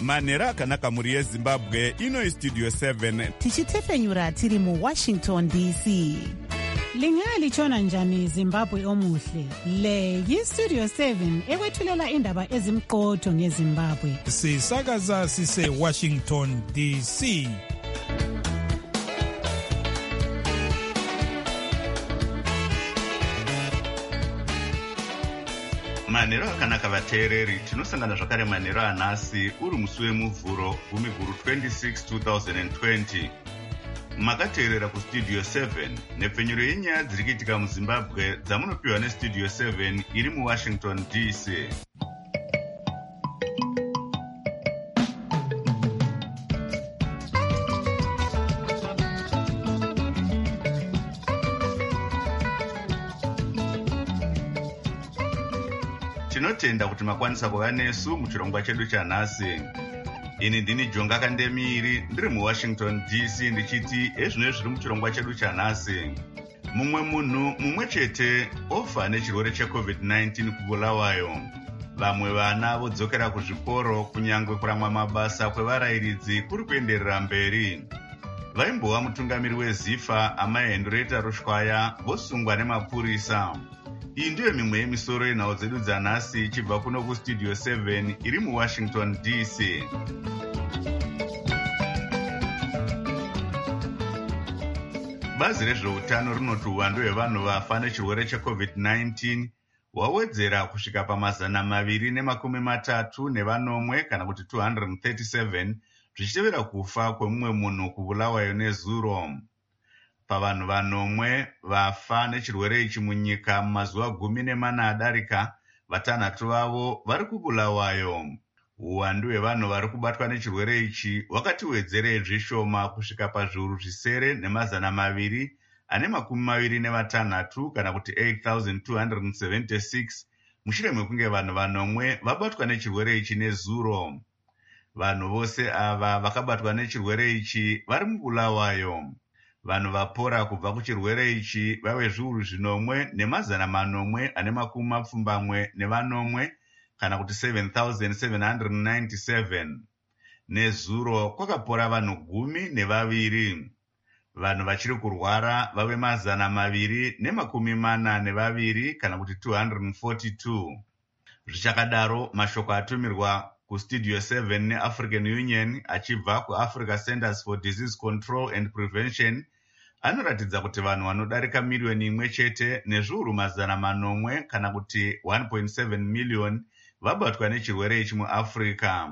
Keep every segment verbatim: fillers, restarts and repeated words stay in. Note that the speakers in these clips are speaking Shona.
manhero akanaka mhuri yezimbabwe. Ino istudio seven tichitefenyura tiri muwashington D C. Lingalitshona njani Zimbabwe omuhle? Le yistudio seven ekwethulela indaba ezimqotho ngeZimbabwe. Sisakaza sise Washington D C. manhero akanaka vateereri, tinosangana zvakare manhero anhasi uri musi wemuvhuro gumi guru twenty-six two thousand twenty. Makateerera kustudio seven nepfenyuro yenyaya dziri kuitika muzimbabwe dzamunopiwa nestudio seven iri muwashington D C. Tinotenda kuti makwanisa kuva nesu muchirongwa chedu chanhasi. Ini ndini Jonga Kandemiri ndiri muWashington D C ndichiti ezvino zviri muchirongwa chedu chanhasi. Mumwe munhu mumwe chete ofa nechirwere checovid nineteen kubulawayo. Vamwe vana vodzokera kuzvikoro kunyangwe kuramwa mabasa kwevarayiridzi kuri kuenderera mberi. Vaimbova mutungamiri weZIFA amai Hendrietta Rushwaya vosungwa nemapurisa. Iyi ndiyo mimwe yemisoro yenhau dzedu dzanhasi ichibva kuno kustudio seven iri muWashington D C. Bazi rezveutano rinoti uwandu hwevanhu vafa nechirwere checovid nineteen hwawedzera kusvika pamazana maviri nemakumi matatu nevanomwe kana kuti two hundred thirty-seven zvichitevera kufa kwemumwe munhu kubulawayo nezuro. Pavanhu vanomwe vafa nechirwere ichi munyika mumazuva gumi nemana adarika, vatanhatu vavo vari kubulawayo. Uwandu hwevanhu vari kubatwa nechirwere ichi hwakati wedzerei zvishoma kusvika pazviuru zvisere nemazana maviri ane makumi maviri nevatanhatu kana kuti eight thousand two hundred seventy-six mushure mekunge vanhu vanomwe vabatwa nechirwere ichi nezuro. Vanhu vose ava vakabatwa nechirwere ichi vari mubulawayo. Vanhu vapora kubva kuchirwere ichi vave zviuru zvinomwe nemazana manomwe ane makumi mapfumbamwe nevanomwe kana kuti seven thousand seven hundred ninety-seven. Nezuro kwakapora vanhu gumi nevaviri. Vanhu vachiri kurwara vave mazana maviri nemakumi mana nevaviri kana kuti two hundred forty-two. Zvichakadaro mashoko atumirwa kustudio seven neAfrican Union achibva kuAfrica Centers for Disease Control and Prevention anoratidza kuti vanhu vanodarika miriyoni imwe chete nezviuru mazana manomwe kana kuti one point seven million vabatwa nechirwere ichi muAfrica.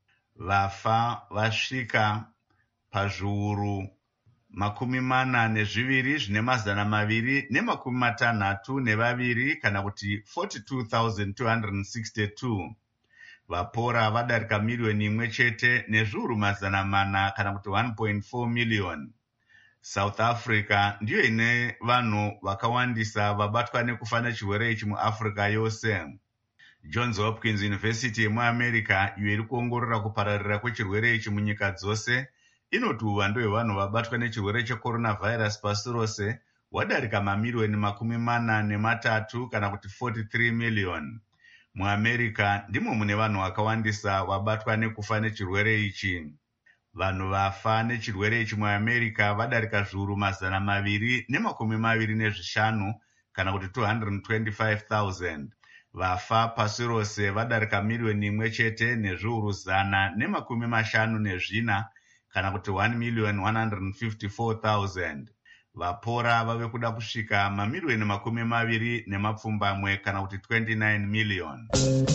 Vafa vasvika pazviuru makumi mana nezviviri zvine mazana maviri nemakumi matanhatu nevaviri kana kuti forty-two thousand two hundred sixty-two. Vapora vadarika miriyoni imwe chete nezviuru mazana mana kana kuti one point four million. South Africa ndiyo ine vanhu vakawandisa vabatwa nekufa nechirwere ichi muAfrica yose. Johns Hopkins University yemuAmerica iyo iri kuongorora kupararira kwechirwere ichi munyika dzose inoti uwandu hwevanhu vabatwa nechirwere checoronavirus pasi rose hwadarika mamiriyoni makumi mana nematatu kana kuti forty-three million. MuAmerica ndimo mune vanhu vakawandisa vabatwa nekufa nechirwere ichi. Vanhu vafa nechirwere ichi muAmerica vadarika zviuru mazana maviri nemakumi maviri nezvishanu kana kuti two hundred twenty-five thousand. Vafa pasi rose vadarika miriyoni imwe chete nezviuru zana nemakumi mashanu nezvina kana kuti one million one hundred fifty-four thousand. Vapora vave kuda kusvika mamiriyoni makumi maviri nemapfumbamwe kana kuti twenty-nine million.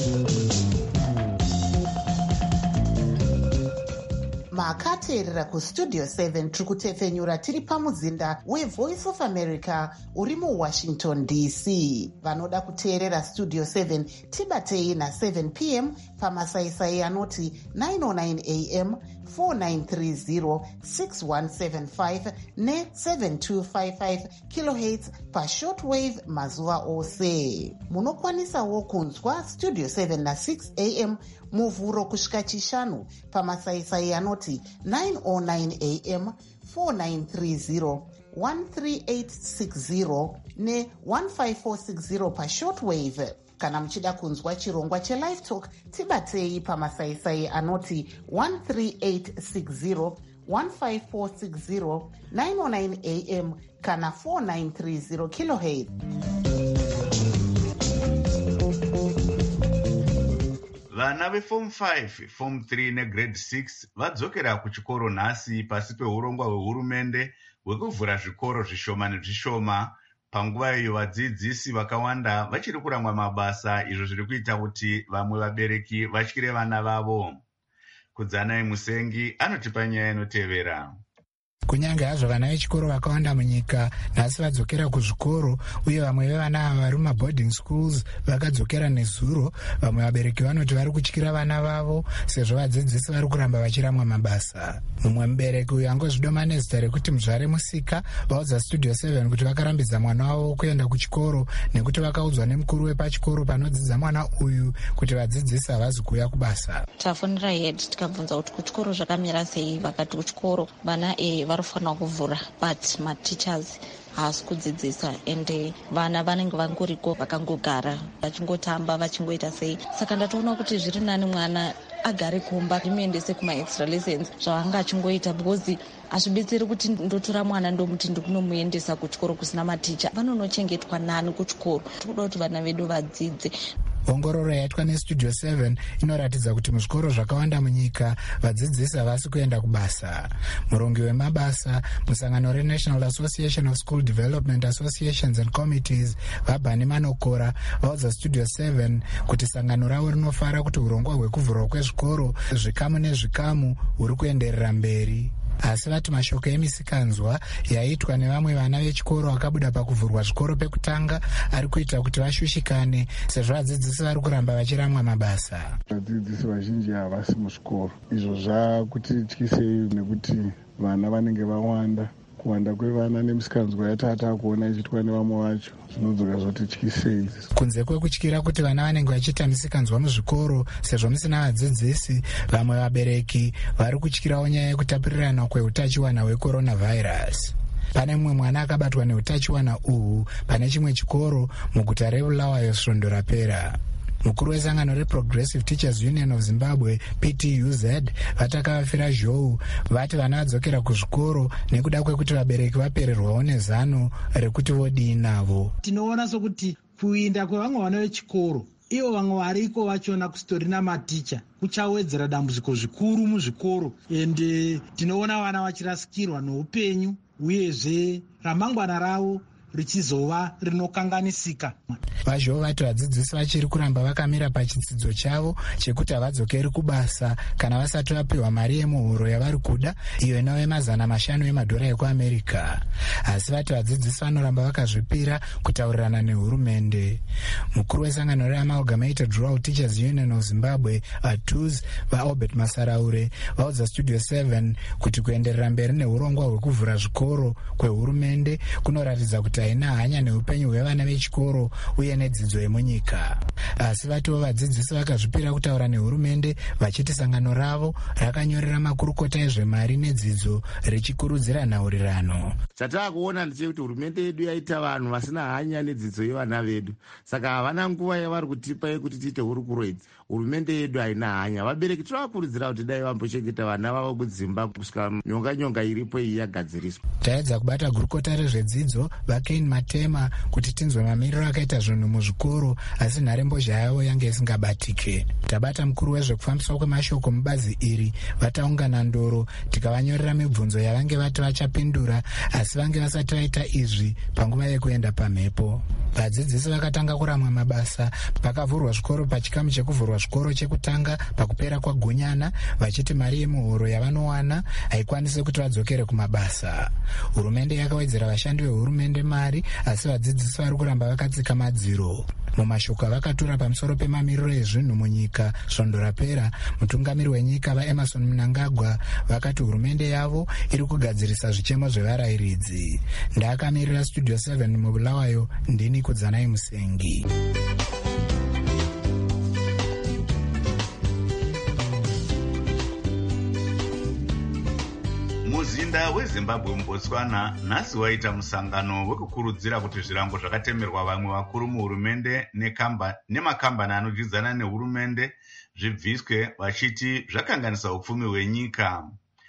Makateerera kustudio seven tiri kutefenyura tiri pamuzinda weVoice of America uri muWashington D C. Vanoda kuteerera studio seven tibatei na seven p m pamasaisai anoti nine oh nine a m four nine three zero six one seven five ne seven two five five kilohertz pashortwave mazuva ose. Munokwanisawo kunzwa studio seven na six a m muvhuro kusvika chishanu pamasaisai anoti nine oh nine a m four nine three zero one three eight six zero ne fifteen four sixty pashortwave. Kana muchida kunzwa chirongwa chelive talk, tibatei pamasaisai anoti one three eight six zero, one five four six zero, nine oh nine A M kana four nine three zero kilohertz. Vana veform five, form three negrade six vadzokera kuchikoro nhasi pasi peurongwa hwehurumende hwekuvhura zvikoro zvishoma nezvishoma. Panguva iyo vadzidzisi vakawanda vachiri kurangwa mabasa, izvo zviri kuita kuti vamwe vabereki vatyire vana vavo. Kudzanai Musengi anotipa nyaya inotevera. Kunyange hazvo vana vechikoro vakawanda munyika nhasi vadzokera kuzvikoro, uye vamwe vevana ava vari mumaboarding schools vakadzokera nezuro, vamwe vabereki vanoti vari kutyira vana vavo sezvo vadzidzisi vari kuramba vachiramwa mabasa. Mumwe mubereki uyu angozvidoma nezita rekuti Muzvare Musika vaudza Studio seven kuti vakarambidza mwana wavo kuenda kuchikoro nekuti vakaudzwa nemukuru wepachikoro panodzidza mwana uyu kuti vadzidzisi havazi kuuya kubasa. Tafonera head tikabvunza kuti kuchikoro zvakamira sei, vakati kuchikoro vana e varofana kuvhura but mateachers haasi kudzidzisa ende vana vanenge vangoriko vakangogara vachingotamba vachingoita sei. Saka ndatoona kuti zviri nani mwana agare kumba rimuendese kuma extra lessons zvavanga achingoita, because hazvibetseri kuti ndotora mwana ndomuti ndikunomuendesa kuchikoro kusina maticha. Vanonochengetwa nani kuchikoro. Tinoda kuti vana vedu vadzidze. Ongororo yaitwa neStudio seven inoratidza kuti muzvikoro zvakawanda munyika vadzidzisi havasi kuenda kubasa. Murongi wemabasa musangano reNational Association of School Development Associations and Committees Vabhani Manokora vaudza Studio seven kuti sangano ravo rinofara kuti urongwa hwekuvhurwa kwezvikoro zvikamu nezvikamu huri kuenderera mberi. Asi vati mashoko emisikanzwa yaitwa nevamwe vana vechikoro vakabuda pakuvhurwa zvikoro pekutanga ari kuita kuti vashushikane sezvo vadzidzisi vari kuramba vachiramwa mabasa. Vadzidzisi vazhinji havasi muzvikoro, izvo zvakutityisei nekuti vana vanenge vawanda. Kuwanda kwevana nemisikanzwa yatata kuona ichiitwa nevamwe vacho zvinodzoka zvotityisei. Kunze kwekutyira kuti vana vanenge vachiita misikanzwa muzvikoro sezvo musina vadzidzisi, vamwe vabereki vari kutyirawo nyaya yekutapurirana kweutachiwana hwecoronavirus. Pane mumwe mwana akabatwa neutachiwana uhu pane chimwe chikoro muguta reBulawayo svondo rapera. Mukuru wesangano reProgressive Teachers Union of Zimbabwe P T U Z vatakavafira zhou vati vana vadzokera kuzvikoro nekuda kwekuti vabereki vapererwawo nezano rekuti vodii navo. Tinoona sokuti kuinda kwevamwe vana vechikoro ivo vamwe variko vachona kusitorina maticha kuchawedzera dambudziko zvikuru muzvikoro, ende tinoona vana vachirasikirwa noupenyu uyezve ramangwana ravo richizova rinokanganisika. Vazhou vati vadzidzisi vachiri kuramba vakamira pachidzidzo chavo chekuti havadzokeri kubasa kana vasati vapiwa mari yemuhuro yavari kuda, iyo inove mazana mashanu emadhora ekuAmerica. Asi vati vadzidzisi vanoramba vakazvipira kutaurirana nehurumende. Mukuru wesangano reAmalgamated Rural Teachers Union of Zimbabwe A T U Z vaAlbert Masaraure vaudza Studio seven kuti kuenderera mberi neurongwa hwekuvhura zvikoro kwehurumende kunoratidza kuti haina hanya neupenyu hwevana vechikoro uye nedzidzo yemunyika. Asi vatiwo vadzidzisi vakazvipira kutaura nehurumende vachiti sangano ravo rakanyorera makurukota ezvemari nedzidzo richikurudzira nhaurirano. Chataakuona ndechekuti hurumende yedu yaita vanhu vasina hanya nedzidzo yevana vedu, saka havana nguva yavari kutipa yekuti tiite hurukuroidzi. Hurumende yedu haina hanya. Vabereki tinovakurudzira kuti dai vambochengeta vana vavo kudzimba kusvika nyonga nyonga iripo iyi yagadziriswa. Taedza kubata gurukota rezvedzidzo vaKane Matema kuti tinzwe mamiriro akaita zvinhu muzvikoro, asi nharembozha yavo yange isingabatike. Tabata mukuru wezvekufambiswa kwemashoko mubazi iri vataungana ndoro tikavanyorera mibvunzo yavange vati vachapindura, asi vange vasati vaita izvi panguva yekuenda pamhepo. Vadzidzisi vakatanga kuramwa mabasa pakavhurwa zvikoro pachikamu chekuvhurwa zvikoro chekutanga pakupera kwaGunyana, vachiti mari yemuhuro yavanowana haikwanisi kuti vadzokere kumabasa. Hurumende yakawedzera vashandi vehurumende mari, asi vadzidzisi vari kuramba vakatsika madziro. Mumashoko avakatura pamusoro pemamiriro ezvinhu munyika svondo rapera, mutungamiri wenyika vaEmerson Mnangagwa vakati hurumende yavo iri kugadzirisa zvichemo zvevarayiridzi. Ndakamirira Studio seven muBulawayo, ndini Kudzanai Musengi. Muzimbabwe muzinda wezimbabwe mubotswana nhasi waita musangano wekukurudzira kuti zvirango zvakatemerwa vamwe vakuru muhurumende nemakambani anodyidzana nehurumende zvibviswe, vachiti zvakanganisa upfumi hwenyika.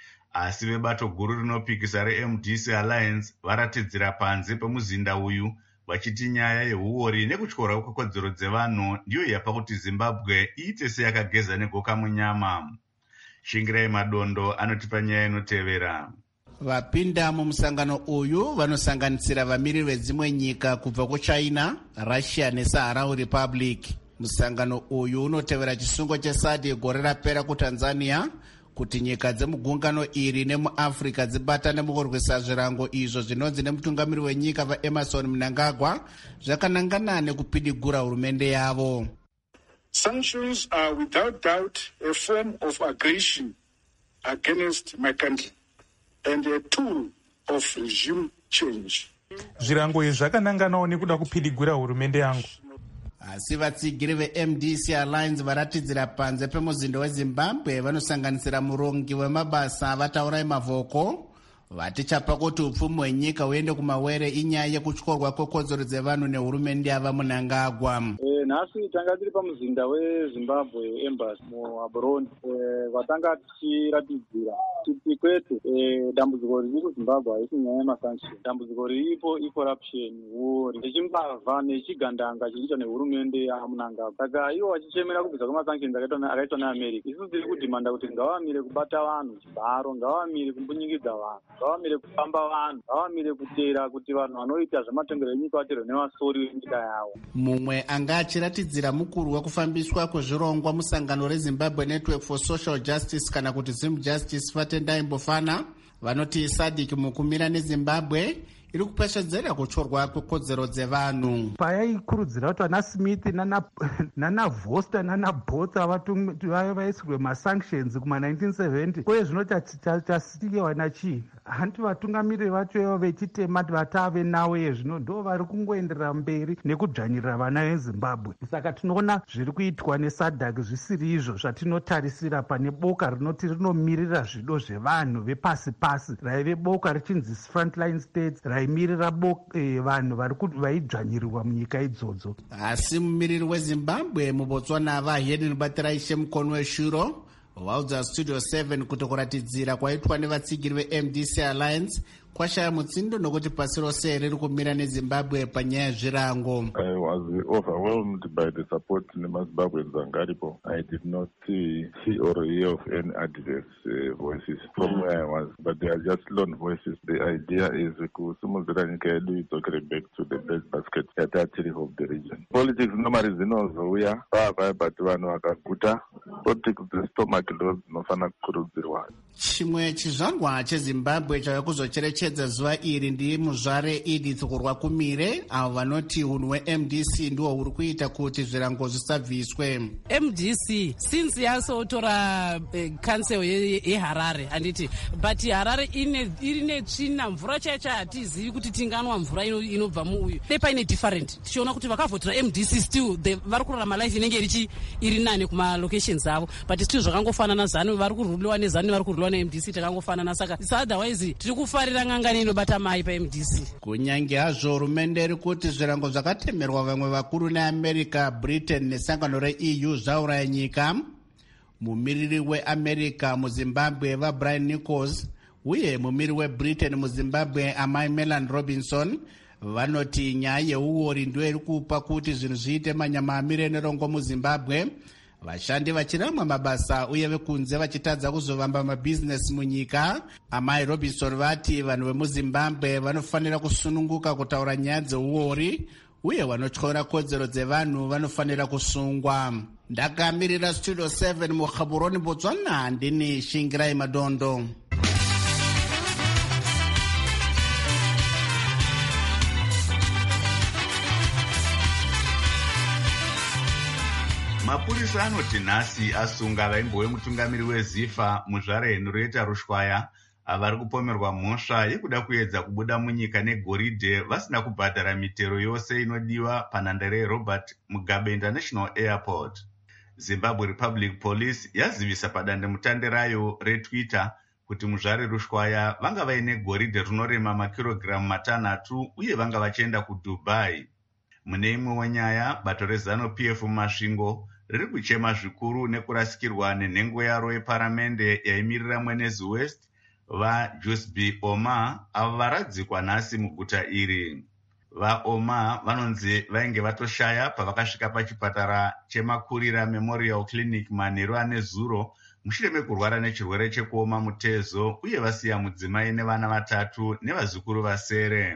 Asi vebato guru rinopikisa reM D C Alliance varatidzira panze pemuzinda uyu, vachiti nyaya yeuori nekutyorwa kwekodzero dzevanhu ndiyo yapa kuti Zimbabwe iite seyakageza negoka munyama. Shingirai Madondo anotipa nyaya inotevera. Vapinda mumusangano uyu vanosanganisira vamiriri vedzimwe nyika kubva kuChina, Russia neSaharaui Republic. Musangano uyu unotevera chisungo cheSADC gore rapera kuTanzania kuti nyika dzemugungano iri nemuAfrica dzibatane mukurwisa zvirango izvo zvinonzi nemutungamiri wenyika vaEmerson Mnangagwa zvakanangana nekupidigura hurumende yavo. Sanctions are without doubt a form of aggression against my country and a tool of regime change. Zvirango izvi zvakananganawo nekuda kupidigura hurumende yangu. Asi vatsigiri veM D C Alliance varatidzira panze pemuzinda weZimbabwe vanosanganisira murongi wemabasa Vataurai Mavoko vati chapa kuti upfumi hwenyika huende kumawere inyaya yekutyorwa kwekodzero dzevanhu nehurumende yava Mnangagwa. E, nhasi tanga tiri pamuzinda weZimbabwe embassy muAburundi vatanga tichiratidzira kuti kwete e, dambudziko riri kuZimbabwe haisi nyaya yemasanction. Dambudziko riripo icorruption, war, nechimbavha nechigandanga chiriita nehurumende yaMnangagwa. Saka ivo vachichemera kubvisa kwemasanctions akaitwa neAmerica. Isusu tiri kudhimanda kuti ngavamire kubata vanhu chibharo, ngavamire kumbunyikidza vanhu, ngavamire kufamba vanhu, ngavamire kutera kuti vanhu vanoita zvematendero enyika vaterwe nevasori venyika yavo. Mumwe anga achiratidzira mukuru wekufambiswa kwezvirongwa musangano reZimbabwe Network for Social Justice kana kuti Zim Justice Fatendai Mbofana vanoti SADC mukumira neZimbabwe iri kupeshedzera kutyorwa kwekodzero dzevanhu. Payaikurudzira kuti vana Smith nana nana Voster nana Botha vaisirwe masanctions kuma nineteen seventy uye zvinoti tasikiwa nachii hanti vatungamiriri vacho vechitema vatave nawo yezvino ndo vari kungoenderera mberi nekudzvanyirira vana veZimbabwe. Saka tinoona zviri kuitwa neSADC zvisiri izvo zvatinotarisira pane boka rinoti rinomirira zvido zvevanhu vepasi pasi raive boka richinzi Frontline States raimirira eh, vanhu vaidzvanyirirwa munyika idzodzo. Asi mumiriri weZimbabwe muBotswana vaHeden Batiraishe Mukono weshuro vaudza Studio seven kuti kuratidzira kwaitwa nevatsigiri veM D C Alliance kwashaya mutsindo nokuti pasi rose riri kumira neZimbabwe panyaya yezvirango. I was overwhelmed by the support nemaZimbabweans angaripo. I did not see, see or hear of any adverse uh, voices from mm. where I was, but they are just lone voices. The idea is kusumudzira nyika yedu idzokere back to the best basket yatatiri of the region. Politics normally dzinozouya pava but vanhu vakaguta politics dzestomach ndo dzinofana kukurudzirwa. Chimwe chizvangwa cheZimbabwe chava kuzocherechedza zuva iri ndi muzvare Edith Kurwakumire avo vanoti hunhu hweM D C ndiwo huri kuita kuti zvirango zvisabviswe. M D C since yasotora uh, council yeHarare handiti but Harare ine iri netsvina mvura chaicho hatizivi kuti tinganwa mvura inobva muuyu dai paine different tichiona kuti vakavhotera M D C still vari kurarama life inenge irichi iri nane kuma locations avo but still zvakangofanana ZANU vari kuruliwa neZANU vari kuruliwa neM D C takangofanana saka otherwise tiri kufarira ngangani inobata mai paM D C. Kunyange hazvo hurumende iri kuti zvirango zvakatemerwa vamwe vakuru neAmerica, Britain nesangano reE U zvauraya nyika, mumiriri weAmerica muZimbabwe vaBrian Nichols uye mumiriri weBritain muZimbabwe amai Melan Robinson vanoti nyaya yeuori ndiyo iri kupa kuti zvinhu zviite manyama amire nerongo muZimbabwe, vashandi vachiramwa mabasa uye vekunze vachitadza kuzovamba mabhizinesi munyika. Amai Robinson vati vanhu vemuZimbabwe vanofanira kusununguka kutaura nyaya dzeuori uye vanotyora kodzero dzevanhu vanofanira kusungwa. Ndakamirira Studio seven muGaborone Botswana ndini Shingirai Madondo. Mapurisa anoti nhasi asunga vaimbo vemutungamiri weZIFA muzvare Henrietta Rushwaya avari kupomerwa mhosva yekuda kuedza kubuda munyika negoridhe vasina kubhadhara mitero yose inodiwa panhandare yeRobert Mugabe International Airport. Zimbabwe Republic Police yazivisa padandemutande rayo reTwitter kuti muzvare rushwaya vanga vaine goridhe rinorema makirogiramu matanhatu uye vanga vachienda kudubai. Mune imwe wenyaya, bato rezanu-P F mumasvingo riri kuchema zvikuru nekurasikirwa nenhengo yaro yeparamende yaimirira Mwenezi West vaJusby Omar avo varadzikwa nhasi muguta iri. VaOmar vanonzi vainge vatoshaya pavakasvika pachipatara chemakurira Memorial Clinic manheru ane zuro mushure mekurwara nechirwere chekuoma mutezo uye vasiya mudzimai nevana vatatu nevazukuru vasere.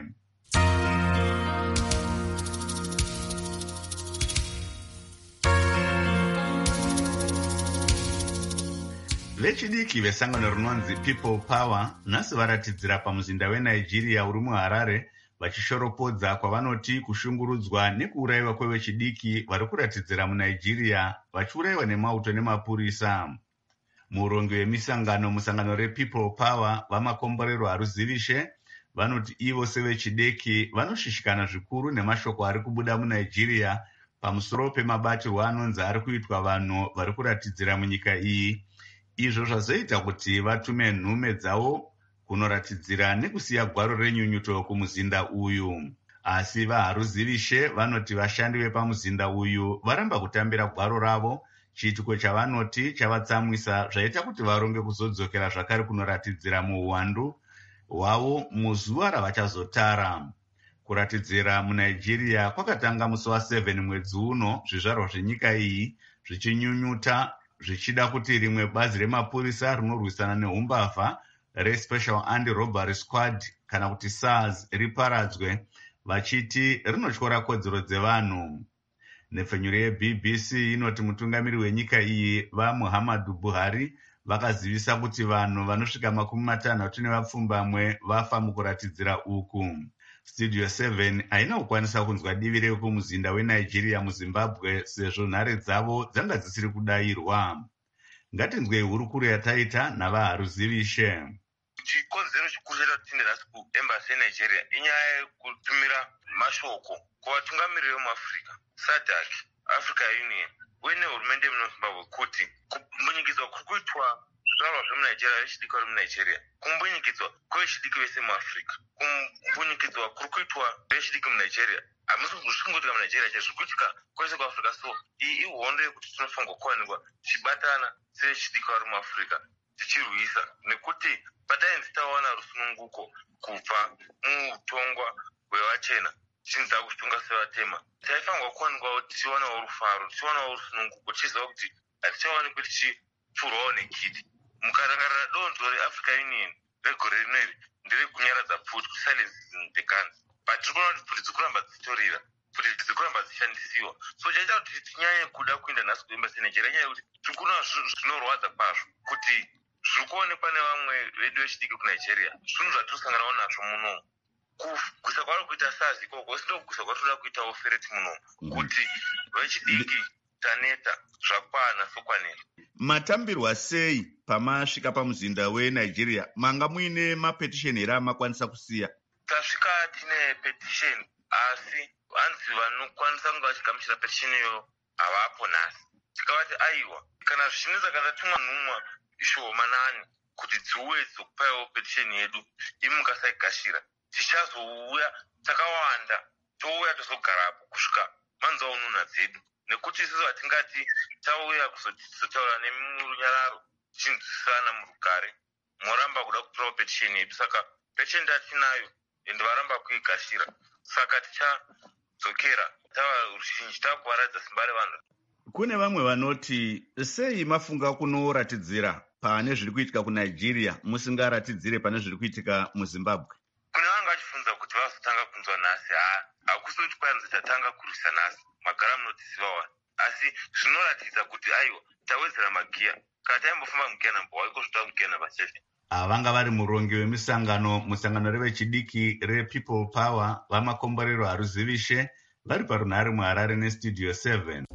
Vechidiki vesangano rinonzi People Power nhasi varatidzira pamuzinda weNigeria uri muHarare vachishoropodza kwavanoti kushungurudzwa nekuurayiwa kwevechidiki vari kuratidzira muNigeria vachiurayiwa nemauto nemapurisa. Murongi wemisangano musangano rePeople Power vamakomborero haruzivishe vanoti ivo sevechidiki vanoshishikana zvikuru nemashoko ari kubuda muNigeria pamusoro pemabatirwo anonzi ari kuitwa vanhu vari kuratidzira munyika iyi. Izvo zvazoita kuti vatume nhume dzavo kunoratidzira nekusiya gwaro renyunyuto kumuzinda uyu. Asi vaharuzivishe vanoti vashandi vepamuzinda uyu varamba kutambira gwaro ravo, chiitiko chavanoti chavatsamwisa zvaita kuti varonge kuzodzokera zvakare kunoratidzira muuwandu hwavo muzuva ravachazotara. Kuratidzira muNigeria kwakatanga musi wa7 mwedzi uno, zvizvarwa zvenyika iyi zvichinyunyuta zvichida kuti rimwe bazi remapurisa rinorwisana neumbavha reSpecial Anti-Robbery Squad kana kuti SARS riparadzwe, vachiti rinotyora kodzero dzevanhu. Nhepfenyuro yeB B C inoti mutungamiri wenyika iyi vaMuhammadu Buhari vakazivisa kuti vanhu vanosvika makumi matanhatu nevapfumbamwe vafa mukuratidzira uku. Studio seven haina kukwanisa kunzwa divi rekumuzinda weNigeria muZimbabwe sezvo nhare dzavo dzanga dzisiri kudayirwa. Ngatinzwei hurukuro yataita navaharuzivishe. Chikonzero chikuru chatinde nhasi kuembassy yeNigeria inyaya yekutumira mashoko kuvatungamiriri vemuAfrica, SADC, Africa Union uye nehurumende yemuZimbabwe kuti kumbunyikidzwa kuri kuitwa zvizvarwa zvemuNigeria vechidiki vari muNigeria, kumbunyikidzwa kwevechidiki vese muAfrica, kumbunyikidzwa kuri kuitwa vechidiki muNigeria hamusi kuzvisvingotika muNigeria chaizvo zviri kuitika kwese kuAfrica. So iyi ihondo yekuti tinofanirwa kuwanikwa tichibatana sevechidiki vari muAfrica tichirwisa, nekuti patainzi tawana rusununguko kubva muutongwa hwevachena tichinza kuchitonga sevatema, taifanirwa kuwanikwawo tichiwanawo rufaro, tichiwanawo rusununguko, tichiziva kuti hatichawanikwi tichipfurwawo nekiti. Mukarangarira donzvo reAfrica Union regore rineri nderekunyaradza pfuti, kusilencing the guns, but tiri kuona kuti pfuti dzikuramba dzichitorira, pfuti dzikuramba dzichishandisiwa. So chaita kuti tinyanye kuda kuenda nhasi kuembassy yeNigeria nyaya yekuti tiri kuona zvinorwadza kwazvo kuti zviri kuonekwa nevamwe vedu vechidiki kuNigeria zvinhu zvatinosanganawo nazvo munomu. Kugwisa kwari kuita SARS ikoko sindokugwisa kwatoda kuitawo fereti munomu, kuti vechidiki taneta zvakwana sokwanera. Matambirwa sei pamasvika pamuzinda weNigeria? Manga muine mapetisheni here amakwanisa kusiya? Tasvika tine petisheni, asi hanzi vanokwanisa kunge vachigamuchira petisheni iyo havapo nhasi. Tikavati aiwa, kana zvichinetsa kana tumwa nhumwa shomanani kuti dziuye dzokupaiwo petisheni yedu imi mukasaigashira, tichazouya takawanda touya tozogarapo kusvika manzwa ununha dzedu, nekuti isusu hatingati tauya kuzotaura nemurunyararo tichinzwisana murugare moramba kuda kutorawo petisheni yedu. Saka petisheni tatinayo ende varamba kuigashira, saka tichadzokera tava ruzhinji takuvaradza simba revanhu. Kune vamwe vanoti sei mafunga kunoratidzira pane zviri kuitika kuNigeria musingaratidzire pane zviri kuitika muZimbabwe? Kune vanga vachifunza kuti vazotanga kunzwa nhasi, hakusi kuti kwanzi tatanga kurwisa nhasi, magara munotiziva wani, asi zvinoratidza kuti aiwa tawedzera magiya, kana taimbofamba mugiya namba waiko zvotoda mugiya namba seven. Vanga vari murongi wemisangano musangano revechidiki rePeople Power vamakomborero haruzivishe vari parunhare muHarare neStudio seven.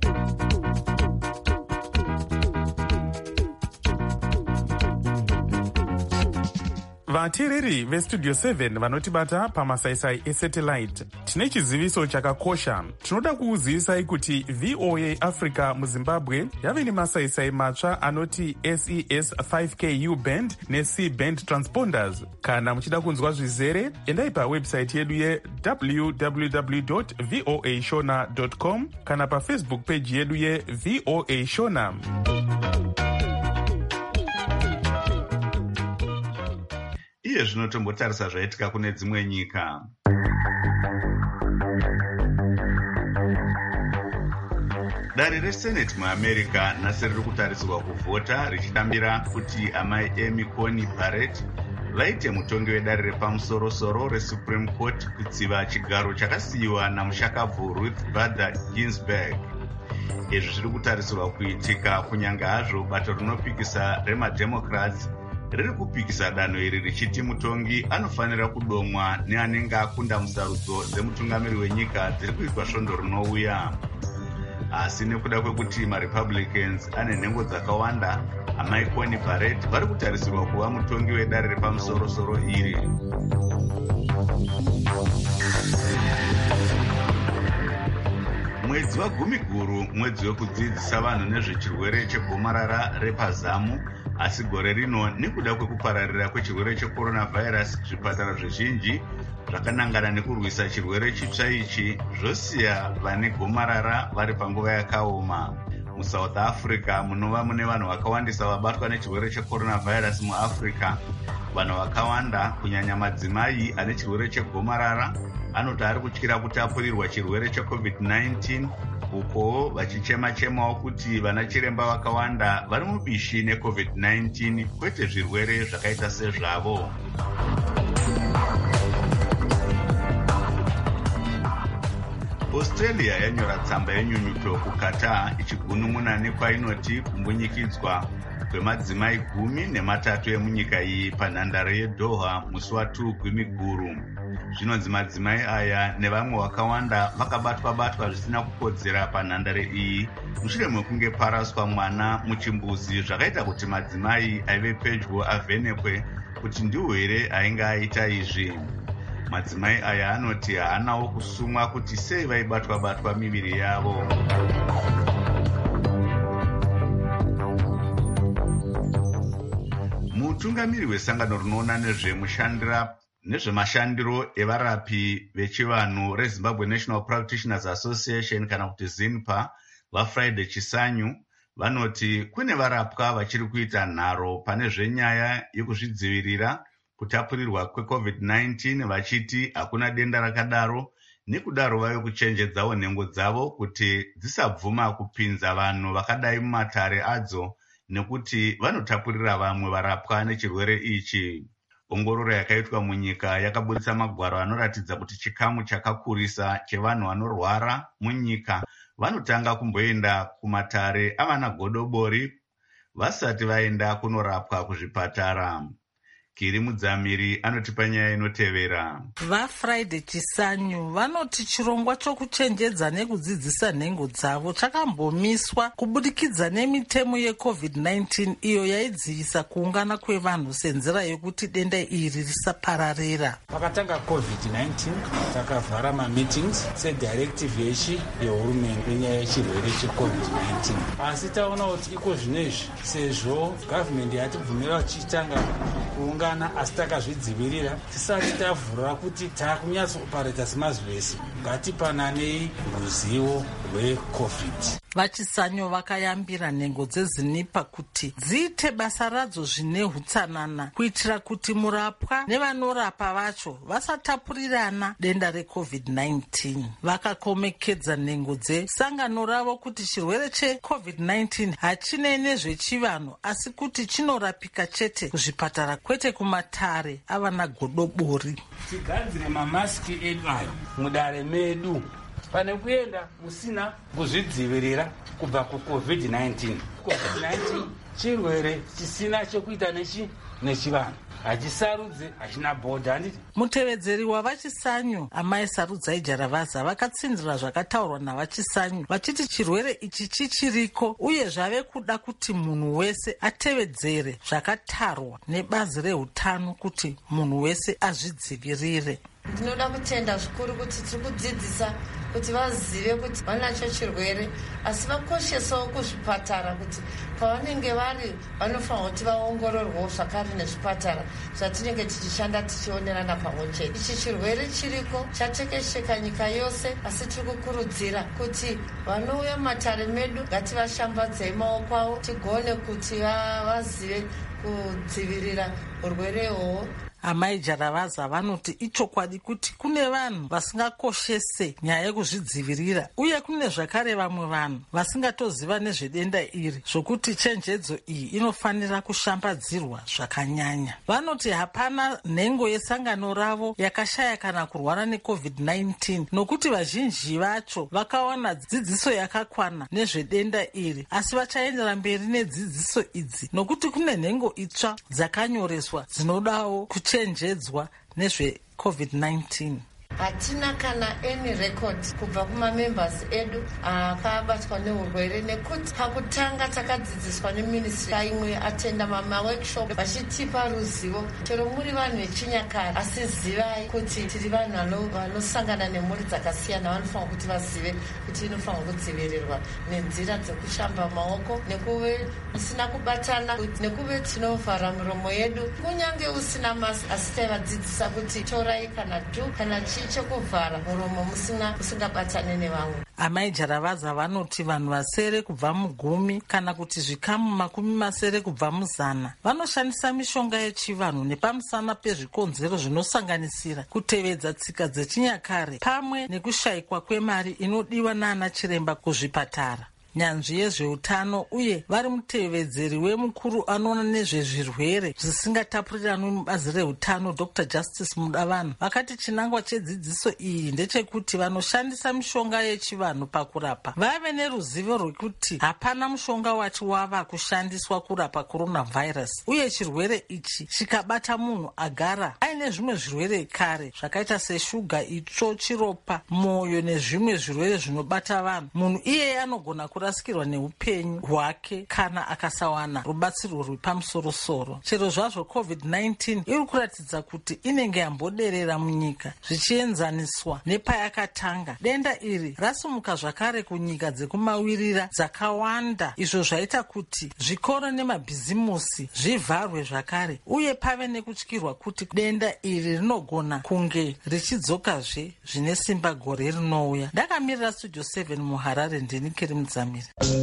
vateereri vestudio seven vanotibata pamasaisai esatellite, tine chiziviso chakakosha. Tinoda kuuzivisai kuti V O A Africa muZimbabwe yave nemasaisai matsva anoti S E S five K U band ne-C band transponders. Kana muchida kunzwa zvizere, endai pawebsite yedu ye w w w dot v o a shona dot com kana pafacebook page yedu ye V O A Shona. Iye zvino tombotarisa zvaitika kune dzimwe nyika. Dare resenate muAmerica nhasi riri kutarisirwa kuvhota richitambira kuti amai Amy Coney Barrett vaite mutongi wedare repamusoro-soro reSupreme Court kutsiva chigaro chakasiyiwa namushakabvu Ruth Bader Ginsburg. Izvi zviri kutarisirwa kuitika kunyange hazvo bato rinopikisa remademocrats riri kupikisa danho iri richiti mutongi anofanira kudomwa neanenge akunda musarudzo dzemutungamiri wenyika dziri kuitwa svondo rinouya. Asi nekuda kwekuti maRepublicans ane nhengo dzakawanda, amai Coney Barrett vari kutarisirwa kuva mutongi wedare repamusoro-soro iri. Mwedzi wagumi guru mwedzi wekudzidzisa vanhu nezvechirwere chegomarara repazamu, asi gore rino nekuda kwekupararira kwechirwere checoronavirus zvipatara zvizhinji zvakanangana nekurwisa chirwere chitsva ichi zvosiya vane gomarara vari panguva yakaoma. MuSouth Africa munova mune vanhu vakawandisa vabatwa nechirwere checoronavirus muAfrica. Vanhu vakawanda kunyanya madzimai ane chirwere chegomarara anoti ari kutyira kutapurirwa chirwere checovid nineteen, uko vachichema-chemawo kuti vana chiremba vakawanda vari mubishi necovid nineteen kwete zvirwere zvakaita sezvavo. Australia yanyora tsamba yenyunyuto kuKatar ichigunun'una nekwainoti kumbunyikidzwa kwemadzimai gumi nematatu emunyika iyi panhandare yeDoha musi waTu gumi guru. Zvinonzi madzimai aya nevamwe vakawanda vakabatwa-batwa zvisina kukodzera panhandare iyi mushure mekunge paraswa mwana muchimbuzi, zvakaita kuti madzimai aive pedyo avhenekwe kuti ndiwo here ainge aita izvi. Madzimai aya anoti haanawo kusumwa kuti sei vaibatwa-batwa miviri yavo. Mutungamiri wesangano rinoona nezvemushandira nezvemashandiro evarapi vechivanhu reZimbabwe National Practitioners Association kana kuti ZINPA vaFriday Chisanyu vanoti kune varapwa vachiri kuita nharo pane zvenyaya yekuzvidzivirira kutapurirwa kwecovid nineteen vachiti hakuna denda rakadaro, nekudaro vave kuchenjedzawo nhengo dzavo kuti dzisabvuma kupinza vanhu vakadai mumatare adzo nekuti vanotapurira vamwe varapwa nechirwere ichi. Ongororo yakaitwa munyika yakabudisa magwaro anoratidza kuti chikamu chakakurisa chevanhu vanorwara munyika vanotanga kumboenda kumatare avana godobori vasati vaenda kunorapwa kuzvipatara. Kiri Mudzamiri anotipa nyaya inotevera. VaFriday Chisanyu vanoti chirongwa chokuchenjedza nekudzidzisa nhengo dzavo chakambomiswa kubudikidza nemitemo yecovid nineteen iyo yaidzivisa kuungana kwevanhu senzira yokuti denda iri risapararira. Pakatanga covid nineteen takavhara mameetings sedirective yechi yehurumende yenyaya yechirwere checovid nineteen, asi taona kuti iko zvinezvi sezvo gavhmendi yatibvumira tichitanga kuungana asi takazvidzivirira tisati tavhurira kuti takunyatsopareta semazivesi, ngatipananei ruzivo rwecovid. Vachisanyo vakayambira nhengo dzeZINPA kuti dziite basa radzo zvine hutsanana kuitira kuti murapwa nevanorapa vacho vasatapurirana denda recovid nineteen. Vakakomekedza nhengo dzesangano ravo kuti chirwere checovid nineteen hachinei nezvechivanhu asi kuti chinorapika chete kuzvipatara kwete kumatare avana godobori. Tigadzire mamasiki edu ayo mudare medu pane kuenda musina kuzvidzivirira kubva kucovid nineteen. covid nineteen chirwere chisina chekuita nechi nechivanhu. hachisarudze hachina bhodha handiti. Mutevedzeri wavachisanyu amai Sarudzai Jaravaza vakatsindira zvakataurwa navachisanyu vachiti chirwere ichi chichiriko uye zvave kuda kuti munhu wese atevedzere zvakatarwa nebazi reutano kuti munhu wese azvidzivirire. Ndinoda kutenda zvikuru kuti tiri kudzidzisa kuti vazive kuti vanacho chirwere, asi vakoshesawo kuzvipatara kuti pavanenge vari vanofanira kuti vaongororwewo zvakare nezvipatara zvatinenge tichishanda tichionerana pamwe chete. Ichi chirwere chiriko chatekesheka nyika yose, asi tiri kukurudzira kuti vanouya mumatare medu ngativashambadzei maoko avo tigone kuti vazive kudzivirira urwere ihwohwo. Amai Jaravaza vanoti ichokwadi kuti kune vanhu vasingakoshese nyaya yekuzvidzivirira uye kune zvakare vamwe vanhu vasingatoziva nezvedenda iri, zvokuti chenjedzo iyi inofanira kushambadzirwa zvakanyanya. Vanoti hapana nhengo yesangano ravo yakashaya kana kurwara necovid nineteen nokuti vazhinji vacho vakawana dzidziso yakakwana nezvedenda iri, asi vachaendera mberi nedzidziso idzi nokuti kune nhengo itsva dzakanyoreswa dzinodawo kuchenjedzwa nezve covid nineteen. Hatina kana any record kubva kumamembers edu akabatwa neurwere, nekuti pakutanga takadzidziswa neministry imwe atenda mamaworkshop vachitipa ruzivo chero muri vanhu vechinyakare, asi zivai kuti tiri vanhu vanosangana nemhuri dzakasiyana, vanofanira kuti vazive kuti inofanira kudzivirirwa nenzira dzekushamba maoko nekuve usina kubatana nekuve tinovhara miromo yedu kunyange usina masi, asi taivadzidzisa kuti torai kana du kana chi chekuvhara muromo musina usingabatane nevamwe. Amai Jaravaza vanoti vanhu vasere kubva mugumi kana kuti zvikamu makumi masere kubva muzana vanoshandisa mishonga yechivanhu nepamusana pezvikonzero zvinosanganisira kutevedza tsika dzechinyakare pamwe nekushayikwa kwemari inodiwa naana chiremba kuzvipatara. Nyanzvi yezveutano uye vari mutevedzeri wemukuru anoona nezvezvirwere zvisingatapurirwanwi mubazi reutano Doctor Justice Mudavanhu vakati chinangwa chedzidziso iyi ndechekuti vanoshandisa mishonga yechivanhu pakurapa vave neruzivo rwekuti hapana mushonga wati wava kushandiswa kurapa coronavirus, uye chirwere ichi chikabata munhu agara aine zvimwe zvirwere kare zvakaita seshuga, itsvo, chiropa, mwoyo nezvimwe zvirwere zvinobata vanhu, munhu iyeye anogona kurasikirwa neupenyu hwake kana akasawana rubatsiro rwepamusorosoro. Chero zvazvo covid nineteen iri kuratidza kuti inenge yamboderera munyika zvichienzaniswa nepayakatanga. Denda iri rasimuka zvakare kunyika dzekumawirira dzakawanda, izvo zvaita kuti zvikoro nemabhizimusi zvivharwe zvakare uye pave nekutyirwa kuti denda iri rinogona kunge richidzokazve zvine simba gore rinouya. Ndakamirira Studio seven muHarare, ndini Keri Mudzamiri.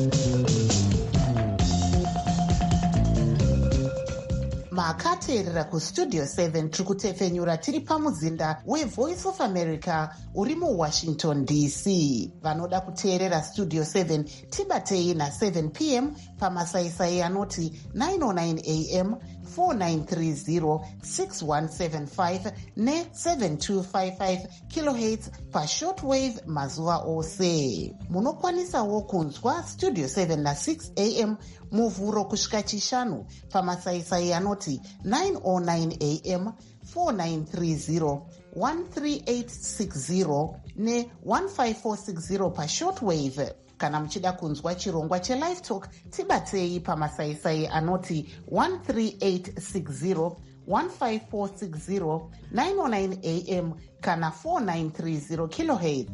makateerera kustudio seven tiri kutefenyura tiri pamuzinda wevoice of America uri muwashington D C. Vanoda kuteerera studio seven tibatei na7 p m pamasaisai anoti nine oh nine a m four nine three zero six one seven five ne seven two five five kilohertz pashortwave mazuva ose. Munokwanisawo kunzwa studio seven na six a m muvhuro kusvika chishanu pamasaisai anoti nine oh nine a m four nine three zero one three eight six zero ne one five four six zero pashortwave. Kana muchida kunzwa chirongwa chelive talk tibatei pamasaisai anoti one three eight six zero one five four six zero nine oh nine a m kana four nine three zero kilohertz.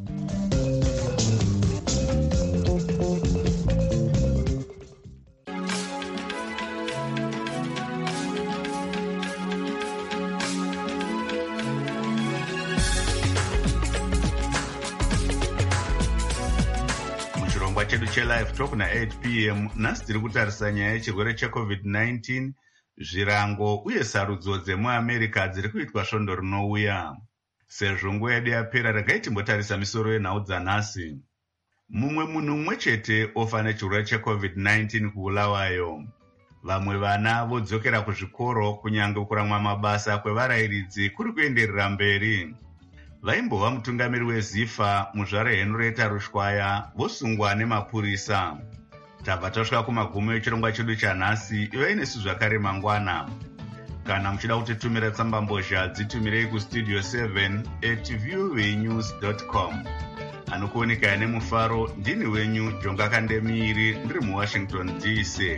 chedu chelive talk na eight p m nhasi tiri kutarisa nyaya yechirwere checovid nineteen, zvirango uye sarudzo dzemuamerica dziri kuitwa svondo rinouya. Sezvo nguva yedu yapera regai timbotarisa misoro yenhau dzanhasi. Mumwe munhu mumwe chete ofa nechirwere checovid nineteen kuulawayo. Vamwe vana vodzokera kuzvikoro kunyange kuramwa mabasa kwevarayiridzi kuri kuenderera mberi. Vaimbova mutungamiri wezifa muzvare Henrietta Rushwaya vosungwa nemapurisa. Tabva tasvika kumagumo echirongwa chedu chanhasi, iva inesu zvakare mangwana. kana muchida kutitumira tsambambozha dzitumirei kustudio seven at voanews dot com. Anokuoneka nemufaro ndini wenyu Jonga Kandemiri ndiri muWashington D C.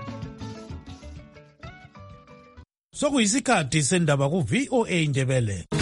Sokuyisikhathi sendaba ku V O A Ndebele.